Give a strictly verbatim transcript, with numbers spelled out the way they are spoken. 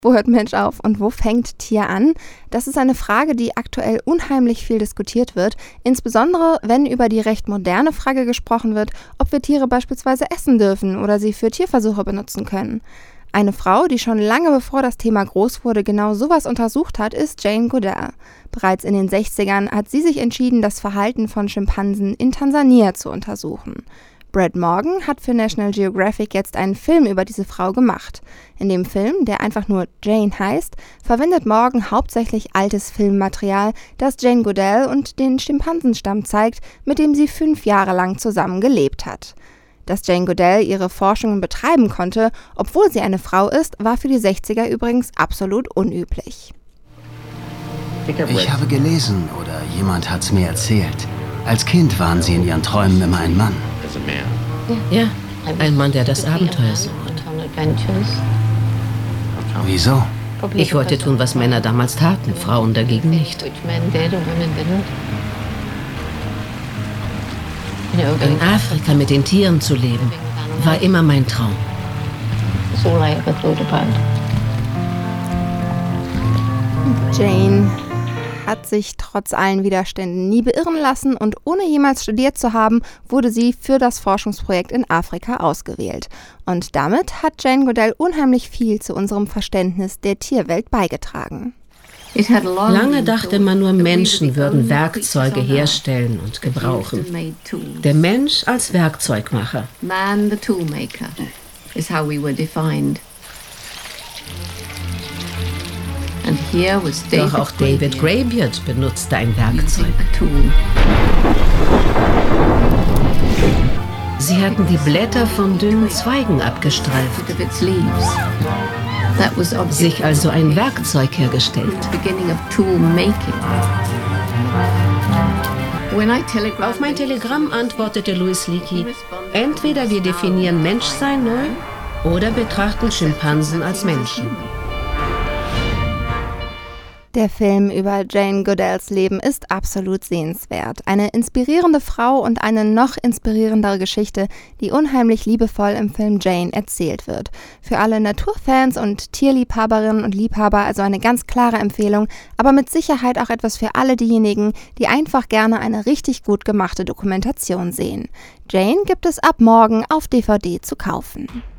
Wo hört Mensch auf und wo fängt Tier an? Das ist eine Frage, die aktuell unheimlich viel diskutiert wird, insbesondere wenn über die recht moderne Frage gesprochen wird, ob wir Tiere beispielsweise essen dürfen oder sie für Tierversuche benutzen können. Eine Frau, die schon lange bevor das Thema groß wurde, genau sowas untersucht hat, ist Jane Goodall. Bereits in den sechzigern hat sie sich entschieden, das Verhalten von Schimpansen in Tansania zu untersuchen. Brad Morgan hat für National Geographic jetzt einen Film über diese Frau gemacht. In dem Film, der einfach nur Jane heißt, verwendet Morgan hauptsächlich altes Filmmaterial, das Jane Goodall und den Schimpansenstamm zeigt, mit dem sie fünf Jahre lang zusammen gelebt hat. Dass Jane Goodall ihre Forschungen betreiben konnte, obwohl sie eine Frau ist, war für die sechziger übrigens absolut unüblich. Ich habe gelesen oder jemand hat's mir erzählt. Als Kind waren sie in ihren Träumen immer ein Mann. Ja, ein Mann, der das Abenteuer sucht. Wieso? Ich wollte tun, was Männer damals taten, Frauen dagegen nicht. In Afrika mit den Tieren zu leben, war immer mein Traum. Jane hat sich trotz allen Widerständen nie beirren lassen und ohne jemals studiert zu haben, wurde sie für das Forschungsprojekt in Afrika ausgewählt. Und damit hat Jane Goodall unheimlich viel zu unserem Verständnis der Tierwelt beigetragen. Lange dachte man nur, Menschen würden Werkzeuge herstellen und gebrauchen. Der Mensch als Werkzeugmacher. Man, the toolmaker, is how we were defined. And here was David Doch auch David Greybeard benutzte ein Werkzeug. Sie hatten die Blätter von dünnen Zweigen abgestreift, sich also ein Werkzeug hergestellt. Auf mein Telegramm antwortete Louis Leakey: Entweder wir definieren Menschsein neu oder betrachten Schimpansen als Menschen. Der Film über Jane Goodalls Leben ist absolut sehenswert. Eine inspirierende Frau und eine noch inspirierendere Geschichte, die unheimlich liebevoll im Film Jane erzählt wird. Für alle Naturfans und Tierliebhaberinnen und Liebhaber also eine ganz klare Empfehlung, aber mit Sicherheit auch etwas für alle diejenigen, die einfach gerne eine richtig gut gemachte Dokumentation sehen. Jane gibt es ab morgen auf D V D zu kaufen.